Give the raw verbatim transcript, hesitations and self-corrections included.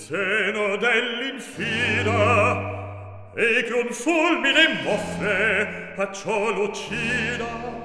seno dell'infida, e che un fulmine m'offre, a ciò l'uccida.